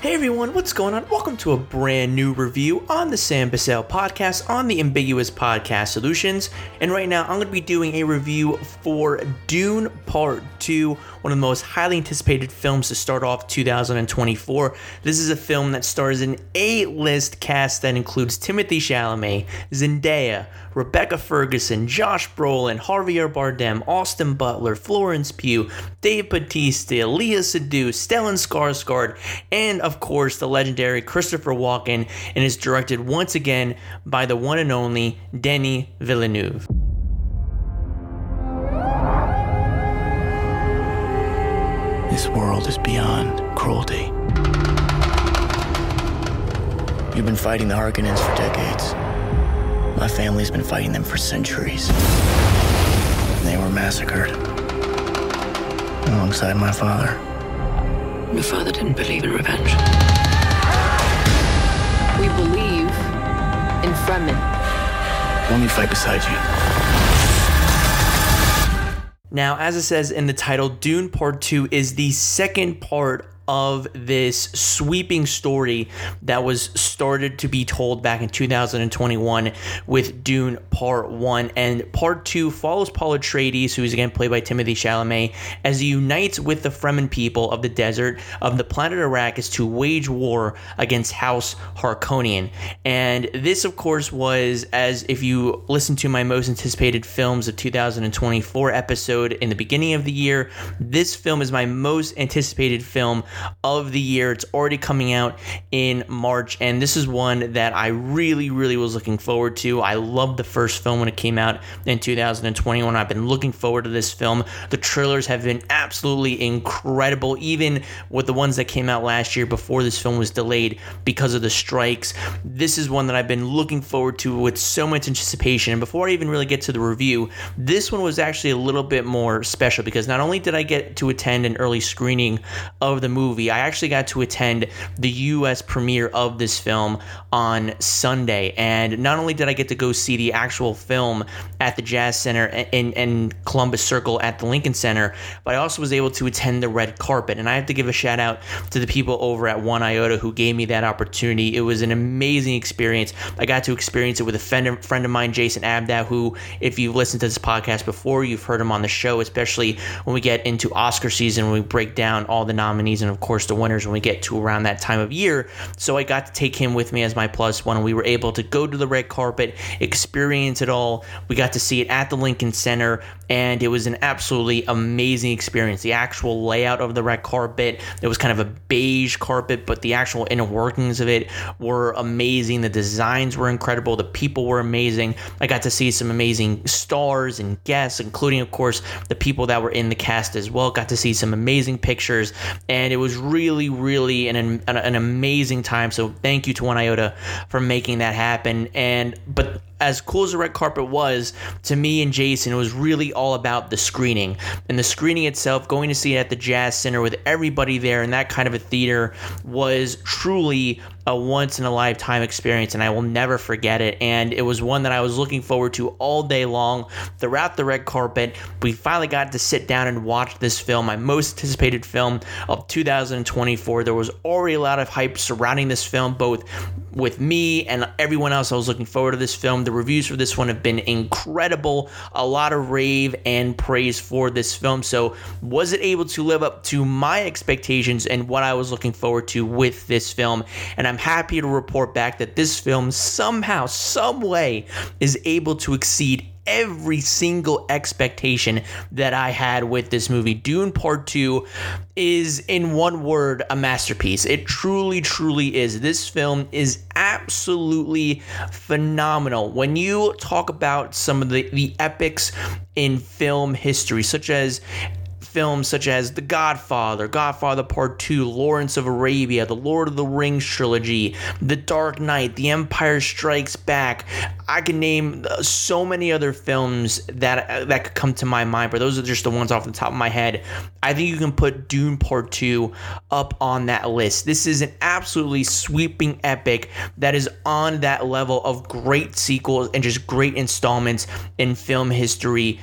Hey everyone, what's going on? Welcome to a brand new review on the Sam Bissell podcast on the Ambiguous Podcast Solutions. And right now, I'm going to be doing a review for Dune Part 2, one of the most highly anticipated films to start off 2024. This is a film that stars an A-list cast that includes Timothée Chalamet, Zendaya, Rebecca Ferguson, Josh Brolin, Javier Bardem, Austin Butler, Florence Pugh, Dave Bautista, Léa Seydoux, Stellan Skarsgård, and of course the legendary Christopher Walken, and is directed once again by the one and only Denis Villeneuve. This world is beyond cruelty. You've been fighting the Harkonnens for decades. My family's been fighting them for centuries. And they were massacred alongside my father. Your father didn't believe in revenge. We believe in Fremen. Let me fight beside you. Now, as it says in the title, Dune Part 2 is the second part of this sweeping story that was started to be told back in 2021 with Dune Part 1. And Part 2 follows Paul Atreides, who is again played by Timothée Chalamet, as he unites with the Fremen people of the desert of the planet Arrakis to wage war against House Harkonnen. And this, of course, was, as if you listen to my most anticipated films of 2024 episode in the beginning of the year, this film is my most anticipated film of the year. It's already coming out in March, and this is one that I really was looking forward to. I loved the first film when it came out in 2021. I've been looking forward to this film. The trailers have been absolutely incredible, even with the ones that came out last year before this film was delayed because of the strikes. This is one that I've been looking forward to with so much anticipation. And before I even really get to the review, this one was actually a little bit more special because not only did I get to attend an early screening of the movie, I actually got to attend the US premiere of this film on Sunday. And not only did I get to go see the actual film at the Jazz Center in Columbus Circle at the Lincoln Center, but I also was able to attend the red carpet. And I have to give a shout out to the people over at One Iota who gave me that opportunity. It was an amazing experience. I got to experience it with a friend of mine, Jason Abdow, who, if you've listened to this podcast before, you've heard him on the show, especially when we get into Oscar season, when we break down all the nominees and of course the winners when we get to around that time of year. So I got to take him with me as my plus one, and we were able to go to the red carpet, experience it all. We got to see it at the Lincoln Center, and it was an absolutely amazing experience. The actual layout of the red carpet, it was kind of a beige carpet, but the actual inner workings of it were amazing. The designs were incredible. The people were amazing. I got to see some amazing stars and guests, including, of course, the people that were in the cast as well. Got to see some amazing pictures, and it was really an amazing time. So thank you to One Iota for making that happen. But as cool as the red carpet was, to me and Jason, it was really all about the screening. And the screening itself, going to see it at the Jazz Center with everybody there in that kind of a theater, was truly a once-in-a-lifetime experience, and I will never forget it. And it was one that I was looking forward to all day long throughout the red carpet. We finally got to sit down and watch this film, my most anticipated film of 2024. There was already a lot of hype surrounding this film, both with me and everyone else. I was looking forward to this film. The reviews for this one have been incredible. A lot of rave and praise for this film. So was it able to live up to my expectations and what I was looking forward to with this film? And I'm happy to report back that this film somehow, some way, is able to exceed every single expectation that I had with this movie. Dune Part 2 is, in one word, a masterpiece. It truly is. This film is absolutely phenomenal. When you talk about some of the epics in film history, such as films such as The Godfather, Godfather Part 2, Lawrence of Arabia, the Lord of the Rings trilogy, The Dark Knight, The Empire Strikes Back. I can name so many other films that could come to my mind, but those are just the ones off the top of my head. I think you can put Dune Part 2 up on that list. This is an absolutely sweeping epic that is on that level of great sequels and just great installments in film history,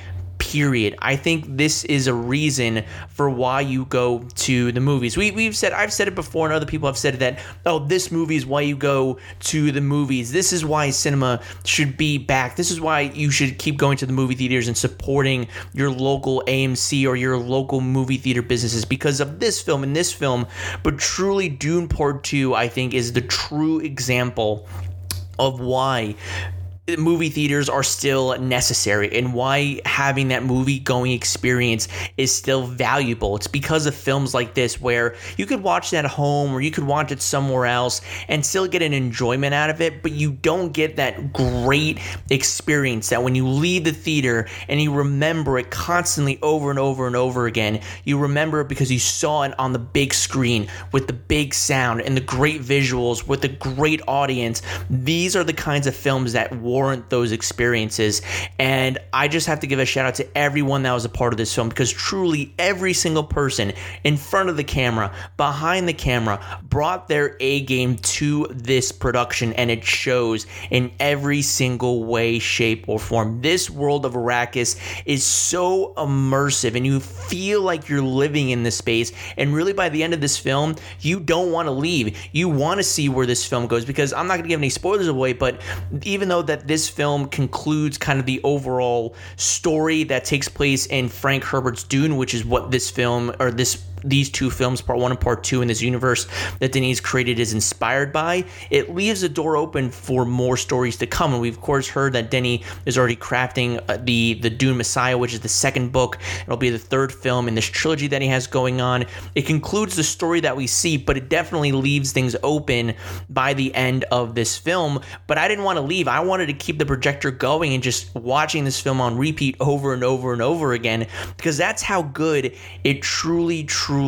period. I think this is a reason for why you go to the movies. I've said it before, and other people have said that, oh, this movie is why you go to the movies. This is why cinema should be back. This is why you should keep going to the movie theaters and supporting your local AMC or your local movie theater businesses because of this film and this film. But truly, Dune Part 2, I think, is the true example of why movie theaters are still necessary and why having that movie going experience is still valuable. It's because of films like this where you could watch it at home or you could watch it somewhere else and still get an enjoyment out of it, but you don't get that great experience that when you leave the theater and you remember it constantly over and over and over again. You remember it because you saw it on the big screen with the big sound and the great visuals with the great audience. These are the kinds of films that warrant those experiences, and I just have to give a shout out to everyone that was a part of this film, because truly every single person in front of the camera, behind the camera, brought their A game to this production, and it shows in every single way, shape, or form. This world of Arrakis is so immersive, and you feel like you're living in this space, and really by the end of this film, you don't want to leave. You want to see where this film goes, because I'm not going to give any spoilers away, but even though that this film concludes kind of the overall story that takes place in Frank Herbert's Dune, which is what this film, or these two films, Part 1 and Part 2 in this universe that Denis created, is inspired by, it leaves the door open for more stories to come. And we've of course heard that Denis is already crafting the Dune Messiah, which is the second book. It'll be the third film in this trilogy that he has going on. It concludes the story that we see, but it definitely leaves things open by the end of this film. But I didn't want to leave. I wanted to keep the projector going and just watching this film on repeat over and over and over again, because that's how good it truly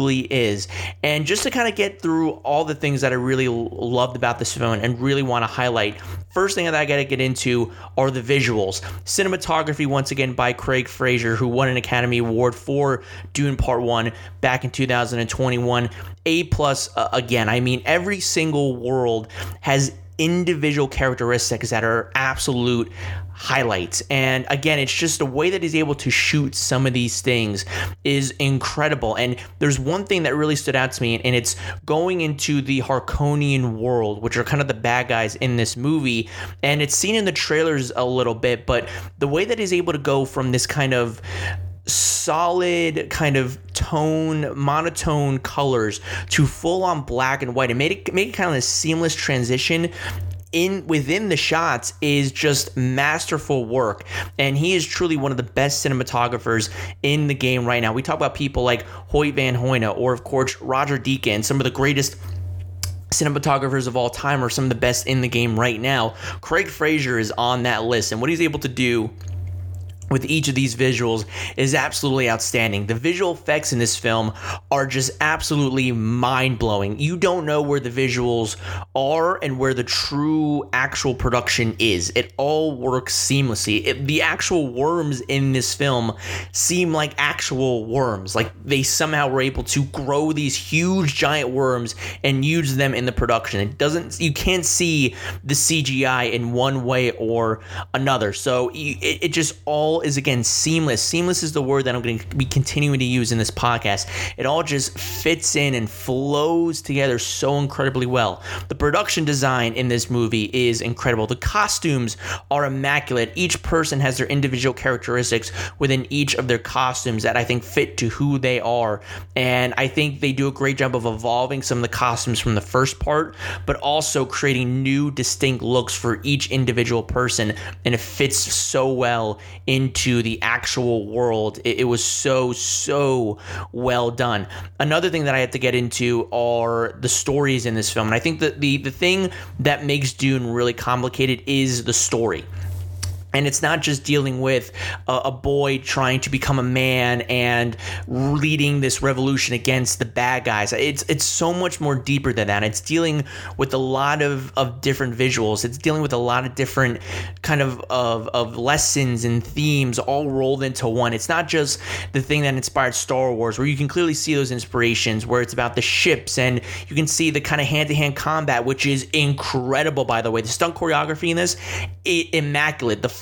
is. And just to kind of get through all the things that I really loved about this film and really want to highlight, first thing that I got to get into are the visuals. Cinematography, once again, by Craig Fraser, who won an Academy Award for Dune Part 1 back in 2021. A+, again. I mean, every single world has individual characteristics that are absolute highlights, and again, it's just the way that he's able to shoot some of these things is incredible. And there's one thing that really stood out to me, and it's going into the Harkonian world, which are kind of the bad guys in this movie, and it's seen in the trailers a little bit, but the way that he's able to go from this kind of solid kind of monotone colors to full on black and white and made it kind of a seamless transition within the shots is just masterful work. And he is truly one of the best cinematographers in the game right now. We talk about people like Hoyt Van Hoyne, or of course Roger Deakins, some of the greatest cinematographers of all time, or some of the best in the game right now. Craig Fraser is on that list, and what he's able to do with each of these visuals is absolutely outstanding. The visual effects in this film are just absolutely mind-blowing. You don't know where the visuals are and where the true actual production is. It all works seamlessly. The actual worms in this film seem like actual worms. Like they somehow were able to grow these huge giant worms and use them in the production. You can't see the CGI in one way or another. So it just all is, again, seamless. Seamless is the word that I'm going to be continuing to use in this podcast. It all just fits in and flows together so incredibly well. The production design in this movie is incredible. The costumes are immaculate. Each person has their individual characteristics within each of their costumes that I think fit to who they are. And I think they do a great job of evolving some of the costumes from the first part, but also creating new distinct looks for each individual person. And it fits so well into the actual world. It was so well done. Another thing that I have to get into are the stories in this film. And I think that the thing that makes Dune really complicated is the story. And it's not just dealing with a boy trying to become a man and leading this revolution against the bad guys. It's so much more deeper than that. It's dealing with a lot of different visuals. It's dealing with a lot of different kind of lessons and themes all rolled into one. It's not just the thing that inspired Star Wars, where you can clearly see those inspirations, where it's about the ships and you can see the kind of hand-to-hand combat, which is incredible, by the way. The stunt choreography in this, immaculate. The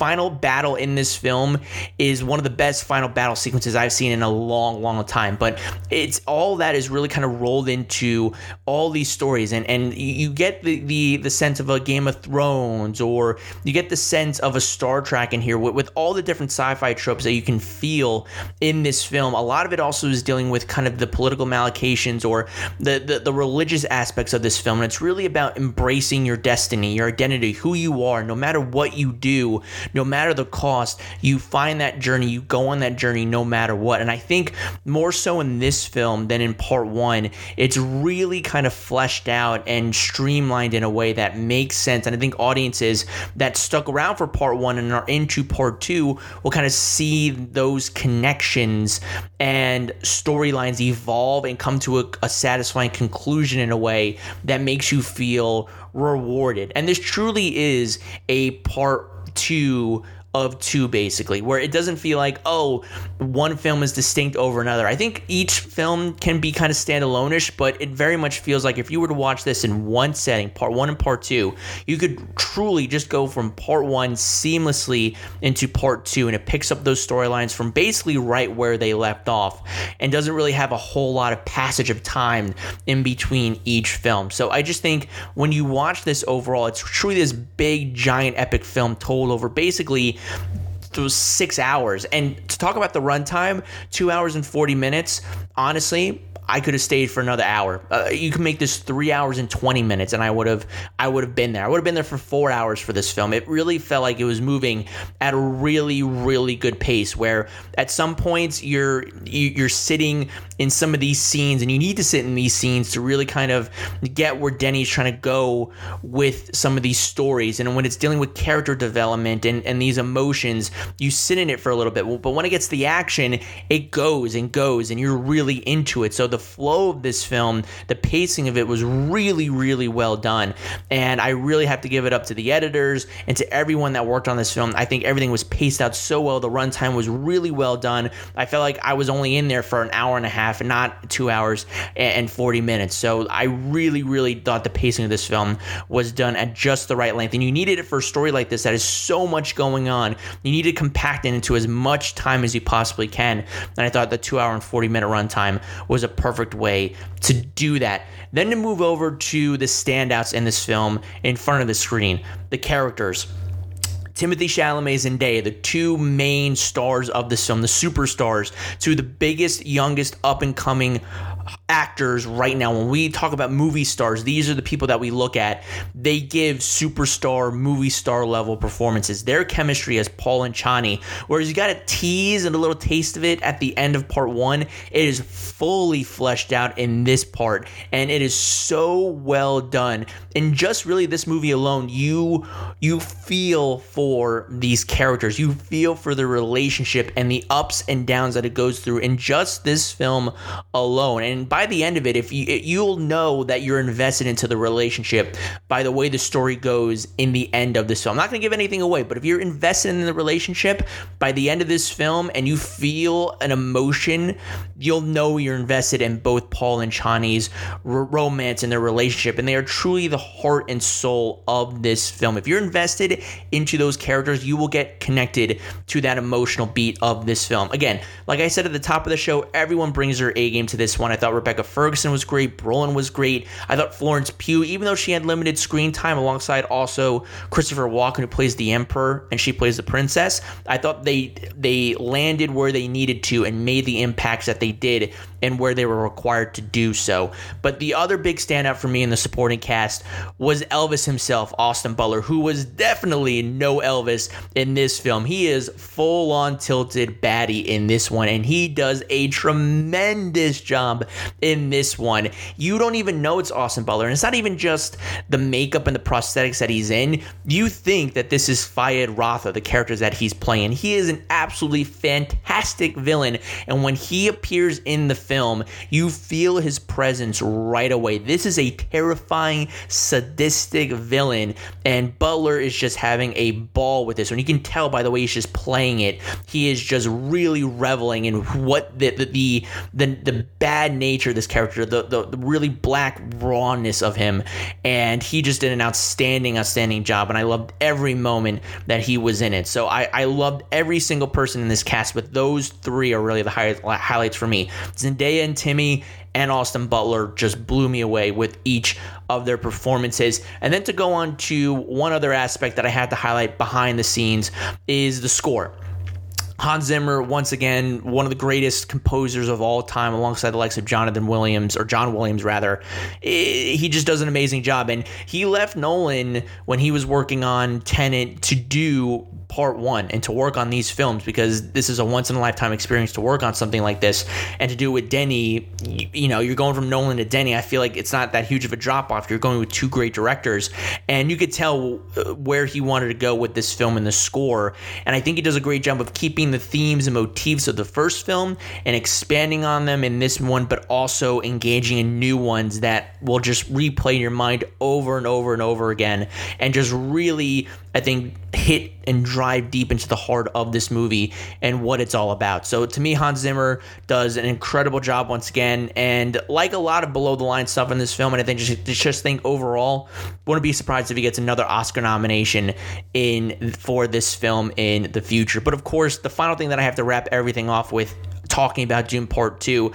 final battle in this film is one of the best final battle sequences I've seen in a long time. But it's all that is really kind of rolled into all these stories, and you get the sense of a Game of Thrones, or you get the sense of a Star Trek in here with all the different sci-fi tropes that you can feel in this film. A lot of it also is dealing with kind of the political mallocations or the religious aspects of this film, and it's really about embracing your destiny, your identity, who you are. No matter what you do, no matter the cost, you find that journey, you go on that journey no matter what. And I think more so in this film than in part one, it's really kind of fleshed out and streamlined in a way that makes sense. And I think audiences that stuck around for part one and are into part two will kind of see those connections and storylines evolve and come to a satisfying conclusion in a way that makes you feel rewarded. And this truly is a part two of two, basically, where it doesn't feel like, oh, one film is distinct over another. I think each film can be kind of standalone-ish, but it very much feels like if you were to watch this in one setting, part one and part two, you could truly just go from part one seamlessly into part two, and it picks up those storylines from basically right where they left off and doesn't really have a whole lot of passage of time in between each film. So I just think when you watch this overall, it's truly this big, giant, epic film told over basically those 6 hours. And to talk about the runtime, 2 hours and 40 minutes, honestly, I could have stayed for another hour. You can make this 3 hours and 20 minutes, and I would have been there. I would have been there for 4 hours for this film. It really felt like it was moving at a really, really good pace, where at some points you're sitting in some of these scenes, and you need to sit in these scenes to really kind of get where Denny's trying to go with some of these stories. And when it's dealing with character development and these emotions, you sit in it for a little bit. But when it gets the action, it goes and goes, and you're really into it. So the flow of this film, the pacing of it was really, really well done. And I really have to give it up to the editors and to everyone that worked on this film. I think everything was paced out so well. The runtime was really well done. I felt like I was only in there for an hour and a half and not 2 hours and 40 minutes. So I really, really thought the pacing of this film was done at just the right length. And you needed it for a story like this that has so much going on. You need to compact it into as much time as you possibly can. And I thought the 2 hour and 40 minute runtime was a perfect way to do that. Then to move over to the standouts in this film in front of the screen, the characters. Timothée Chalamet and Zendaya, the two main stars of this film, the superstars, two of the biggest, youngest, up-and-coming actors right now. When we talk about movie stars, these are the people that we look at. They give superstar, movie star level performances. Their chemistry as Paul and Chani, whereas you got a tease and a little taste of it at the end of part one, it is fully fleshed out in this part, and it is so well done. And just really this movie alone, you feel for these characters. You feel for the relationship and the ups and downs that it goes through in just this film alone. And by the end of it, you'll know that you're invested into the relationship by the way the story goes in the end of this film. I'm not going to give anything away, but if you're invested in the relationship by the end of this film and you feel an emotion, you'll know you're invested in both Paul and Chani's romance and their relationship, and they are truly the heart and soul of this film. If you're invested into those characters, you will get connected to that emotional beat of this film. Again, like I said at the top of the show, everyone brings their A game to this one. I thought Rebecca Ferguson was great. Brolin was great. I thought Florence Pugh, even though she had limited screen time alongside also Christopher Walken, who plays the Emperor, and she plays the Princess, I thought they landed where they needed to and made the impacts that they did and where they were required to do so. But the other big standout for me in the supporting cast was Elvis himself, Austin Butler, who was definitely no Elvis in this film. He is full-on tilted baddie in this one, and he does a tremendous job in this one. You don't even know it's Austin Butler, and it's not even just the makeup and the prosthetics that he's in. You think that this is Fayed Rotha, the character that he's playing. He is an absolutely fantastic villain, and when he appears in the film, you feel his presence right away. This is a terrifying, sadistic villain, and Butler is just having a ball with this one. You can tell by the way he's just playing it. He is just really reveling in what the bad nature of this character, the really black rawness of him, and he just did an outstanding job, and I loved every moment that he was in it. So I loved every single person in this cast, but those three are really the highlights for me. Zendaya and Timmy and Austin Butler just blew me away with each of their performances. And then to go on to one other aspect that I had to highlight behind the scenes is the score. Hans Zimmer, once again, one of the greatest composers of all time, alongside the likes of John Williams, rather. He just does an amazing job. And he left Nolan when he was working on Tenet to do part one and to work on these films, because this is a once-in-a-lifetime experience to work on something like this. And to do it with Denny, you know, you're going from Nolan to Denny. I feel like it's not that huge of a drop-off. You're going with two great directors, and you could tell where he wanted to go with this film and the score. And I think he does a great job of keeping the themes and motifs of the first film and expanding on them in this one, but also engaging in new ones that will just replay in your mind over and over and over again, and just really, I think, hit and drive deep into the heart of this movie and what it's all about. So to me, Hans Zimmer does an incredible job once again, and like a lot of below the line stuff in this film, and I think just think overall, wouldn't be surprised if he gets another Oscar nomination for this film in the future. But of course, the final thing that I have to wrap everything off with, talking about Dune Part 2,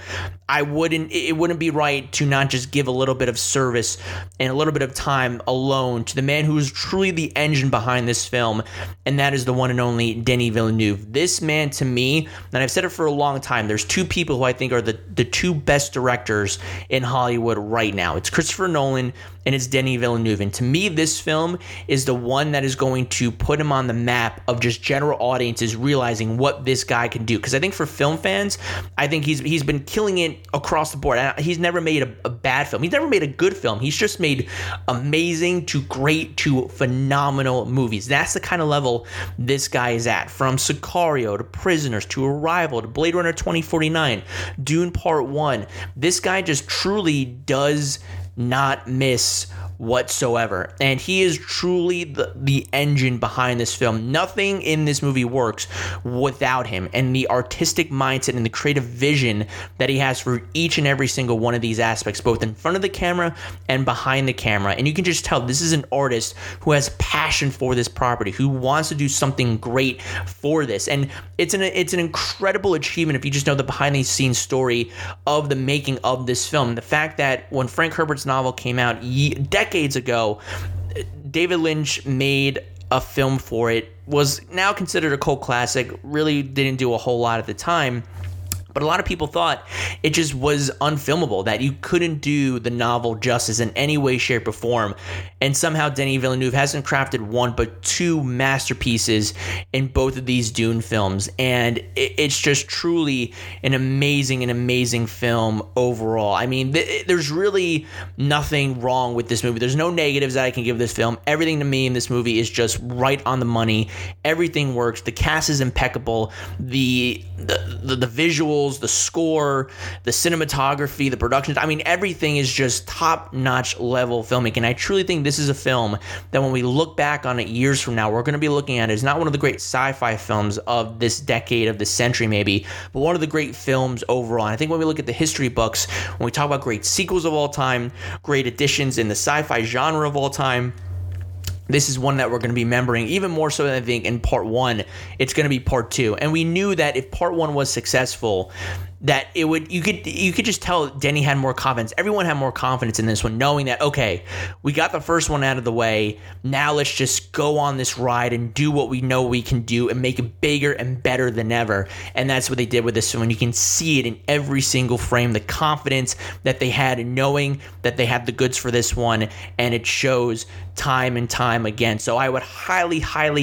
it wouldn't be right to not just give a little bit of service and a little bit of time alone to the man who is truly the engine behind this film, and that is the one and only Denis Villeneuve. This man, to me, and I've said it for a long time, there's two people who I think are the two best directors in Hollywood right now. It's Christopher Nolan and it's Denis Villeneuve. And to me, this film is the one that is going to put him on the map of just general audiences realizing what this guy can do. Because I think for film fans, I think he's been killing it across the board. He's never made a bad film. He's never made a good film. He's just made amazing to great to phenomenal movies. That's the kind of level this guy is at. From Sicario to Prisoners to Arrival to Blade Runner 2049, Dune Part 1. This guy just truly does not miss whatsoever, and he is truly the engine behind this film. Nothing in this movie works without him, and the artistic mindset and the creative vision that he has for each and every single one of these aspects, both in front of the camera and behind the camera. And you can just tell this is an artist who has passion for this property, who wants to do something great for this. And it's an incredible achievement if you just know the behind the scenes story of the making of this film. The fact that when Frank Herbert's novel came out decades ago, David Lynch made a film for it, was now considered a cult classic, really didn't do a whole lot at the time. But a lot of people thought it just was unfilmable, that you couldn't do the novel justice in any way, shape, or form. And somehow Denis Villeneuve hasn't crafted one but two masterpieces in both of these Dune films. And it's just truly an amazing film overall. I mean, there's really nothing wrong with this movie. There's no negatives that I can give this film. Everything to me in this movie is just right on the money. Everything works. The cast is impeccable. The visuals, the score, the cinematography, the production, I mean, everything is just top-notch level filmmaking. And I truly think this is a film that when we look back on it years from now, we're going to be looking at it as not one of the great sci-fi films of this decade, of this century maybe, but one of the great films overall. And I think when we look at the history books, when we talk about great sequels of all time, great additions in the sci-fi genre of all time, this is one that we're going to be remembering even more so than I think in Part 1. It's going to be Part 2. And we knew that if Part 1 was successful, that it would, you could just tell Denny had more confidence. Everyone had more confidence in this one, knowing that, okay, we got the first one out of the way. Now let's just go on this ride and do what we know we can do and make it bigger and better than ever. And that's what they did with this one. You can see it in every single frame, the confidence that they had in knowing that they had the goods for this one, and it shows time and time again. So I would highly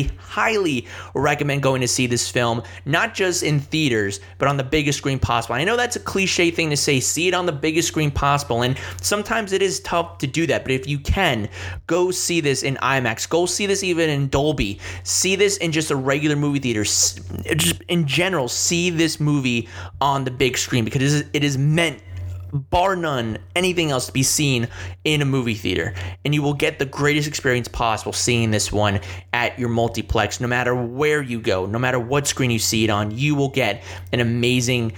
recommend going to see this film, not just in theaters, but on the biggest screen possible. I know that's a cliche thing to say, see it on the biggest screen possible, and sometimes it is tough to do that, but if you can, go see this in IMAX, go see this even in Dolby, see this in just a regular movie theater, just in general, see this movie on the big screen, because it is meant bar none, anything else to be seen in a movie theater. And you will get the greatest experience possible seeing this one at your multiplex. No matter where you go, no matter what screen you see it on, you will get an amazing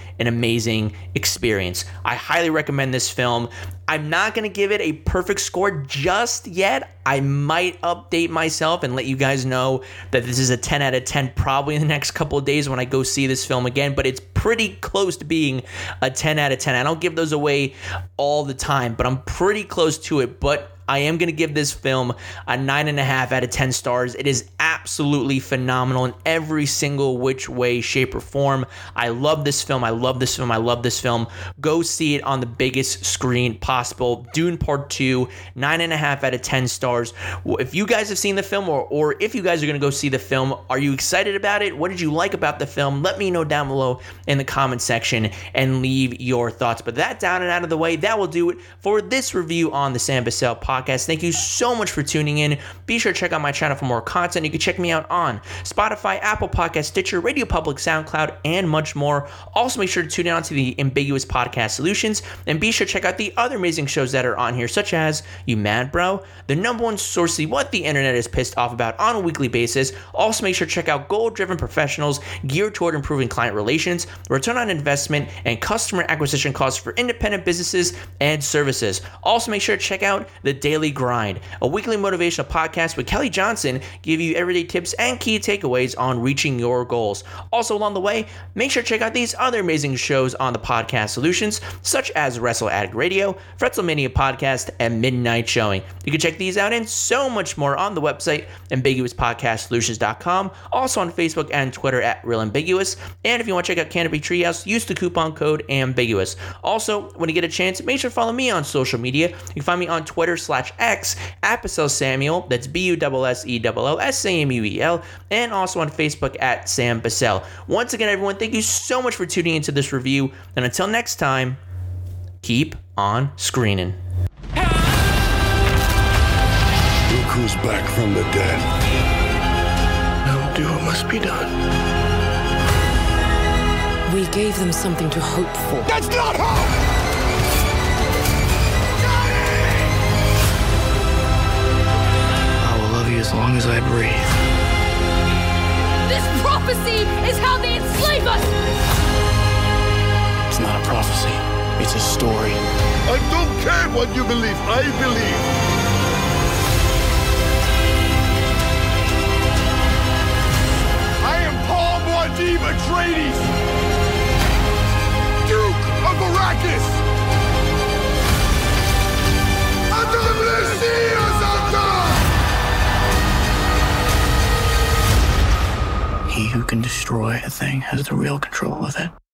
experience. I highly recommend this film. I'm not going to give it a perfect score just yet. I might update myself and let you guys know that this is a 10 out of 10 probably in the next couple of days when I go see this film again, but it's pretty close to being a 10 out of 10. I don't give those away all the time, but I'm pretty close to it. But I am going to give this film a 9.5 out of 10 stars. It is absolutely phenomenal in every single which way, shape, or form. I love this film. I love this film. I love this film. Go see it on the biggest screen possible. Dune Part 2, 9.5 out of 10 stars. If you guys have seen the film, or if you guys are going to go see the film, are you excited about it? What did you like about the film? Let me know down below in the comment section and leave your thoughts. But that down and out of the way, that will do it for this review on the Sam Bussell podcast. Thank you so much for tuning in. Be sure to check out my channel for more content. You can check me out on Spotify, Apple Podcasts, Stitcher, Radio Public, SoundCloud, and much more. Also, make sure to tune in to the Ambiguous Podcast Solutions, and be sure to check out the other amazing shows that are on here, such as You Mad Bro, the number one source to what the internet is pissed off about on a weekly basis. Also, make sure to check out Goal-Driven Professionals, geared toward improving client relations, return on investment, and customer acquisition costs for independent businesses and services. Also, make sure to check out The Daily Grind, a weekly motivational podcast with Kelly Johnson, give you everyday tips and key takeaways on reaching your goals. Also, along the way, make sure to check out these other amazing shows on the Podcast Solutions, such as Wrestle Addict Radio, Fretzelmania Podcast, and Midnight Showing. You can check these out and so much more on the website, ambiguouspodcastsolutions.com, also on Facebook and Twitter at Real Ambiguous. And if you want to check out Canopy Treehouse, use the coupon code AMBIGUOUS. Also, when you get a chance, make sure to follow me on social media. You can find me on Twitter/X at Bussell Samuel, that's BUSSELLSAMUEL, and also on Facebook at Sam Bussell. Once again, everyone, thank you so much for tuning into this review, and until next time, keep on screening. Look who's back from the dead. Now do what must be done. We gave them something to hope for. That's not hope! As long as I breathe. This prophecy is how they enslave us! It's not a prophecy. It's a story. I don't care what you believe. I believe. I am Paul Muad'Dib Atreides, Duke of Arrakis. Under the Messiah's Altar! He who can destroy a thing has the real control of it.